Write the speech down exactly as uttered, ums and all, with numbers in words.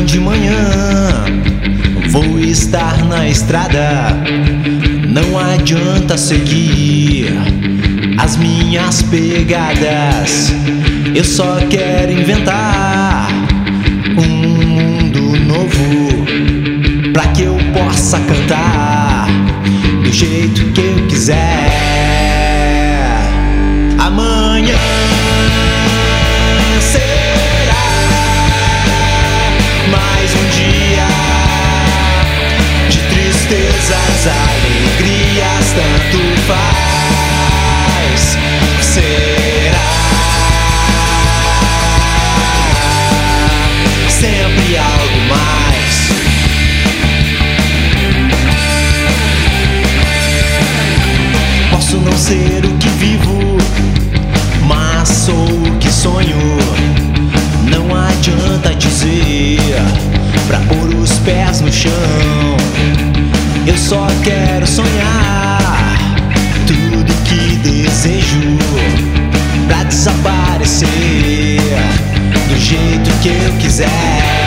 Amanhã de manhã vou estar na estrada. Não adianta seguir as minhas pegadas. Eu só quero inventar um mundo novo pra que eu possa cantar do jeito que eu quiser. Amanhã será mais um dia de tristezas, alegrias, tanto faz. Será sempre algo mais. Posso não ser o que vivo, mas sou o que sonho. Não adianta dizer pra pôr os pés no chão. Eu só quero sonhar tudo que desejo pra desaparecer do jeito que eu quiser.